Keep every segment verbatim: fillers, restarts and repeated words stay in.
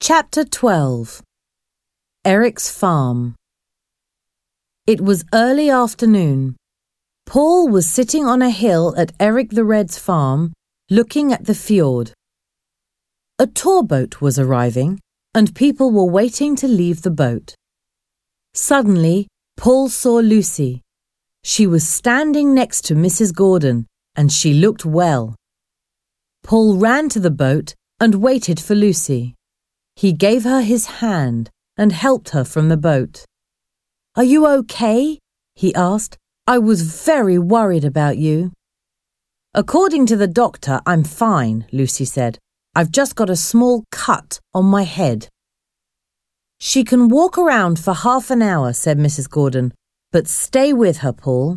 Chapter twelve. Eric's Farm. It was early afternoon. Paul was sitting on a hill at Eric the Red's farm, looking at the fjord. A tour boat was arriving, and people were waiting to leave the boat. Suddenly, Paul saw Lucy. She was standing next to Missus Gordon, and she looked well. Paul ran to the boat and waited for Lucy. He gave her his hand and helped her from the boat. "Are you okay?" he asked. "I was very worried about you." "According to the doctor, I'm fine," Lucy said. "I've just got a small cut on my head." "She can walk around for half an hour," said Missus Gordon, "but stay with her, Paul."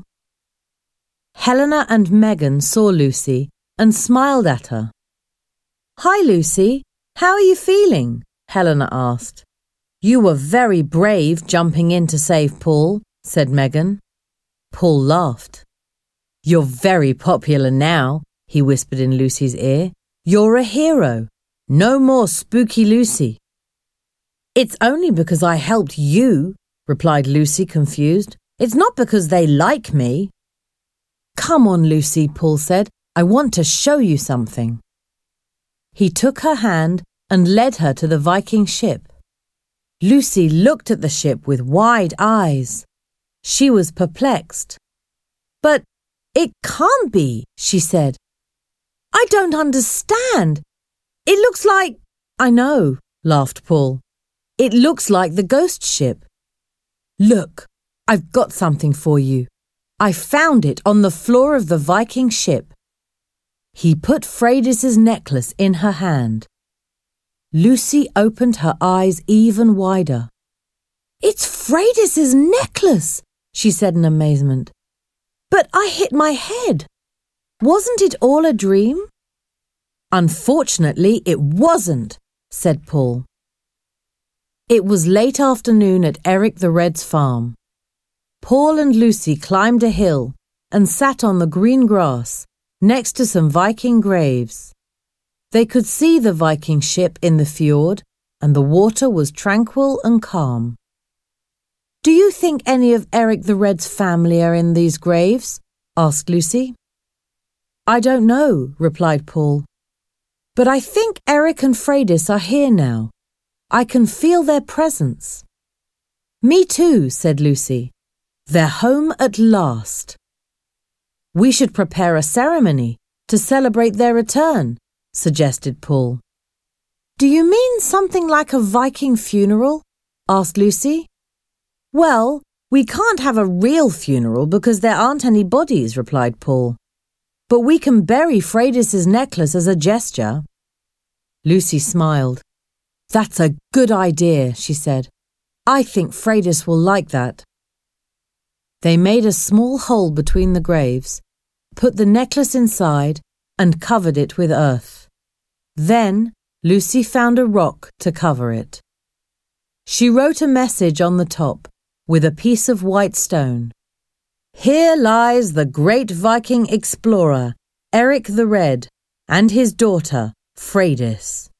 Helena and Megan saw Lucy and smiled at her. "Hi, Lucy. How are you feeling?" Helena asked. "You were very brave jumping in to save Paul," said Megan. Paul laughed. "You're very popular now," he whispered in Lucy's ear. "You're a hero. No more spooky Lucy." "It's only because I helped you," replied Lucy, confused. "It's not because they like me." "Come on, Lucy," Paul said. "I want to show you something." He took her hand and led her to the Viking ship. Lucy looked at the ship with wide eyes. She was perplexed. "But it can't be," she said. "I don't understand. It looks like—" "I know," laughed Paul. "It looks like the ghost ship. Look, I've got something for you. I found it on the floor of the Viking ship." He put Freydis's necklace in her hand. Lucy opened her eyes even wider. "It's Freydis's necklace," she said in amazement. "But I hit my head. Wasn't it all a dream?" "Unfortunately, it wasn't," said Paul. It was late afternoon at Eric the Red's farm. Paul and Lucy climbed a hill and sat on the green grass next to some Viking graves. They could see the Viking ship in the fjord, and the water was tranquil and calm. "Do you think any of Eric the Red's family are in these graves?" asked Lucy. "I don't know," replied Paul. "But I think Eric and Freydis are here now. I can feel their presence." "Me too," said Lucy. "They're home at last." "We should prepare a ceremony to celebrate their return," suggested Paul. "Do you mean something like a Viking funeral?" asked Lucy. "Well, we can't have a real funeral because there aren't any bodies," replied Paul. "But we can bury Freydis's necklace as a gesture." Lucy smiled. "That's a good idea," she said. "I think Freydis will like that." They made a small hole between the graves, put the necklace inside, and covered it with earth. Then Lucy found a rock to cover it. She wrote a message on the top with a piece of white stone. "Here lies the great Viking explorer, Eric the Red, and his daughter, Freydis."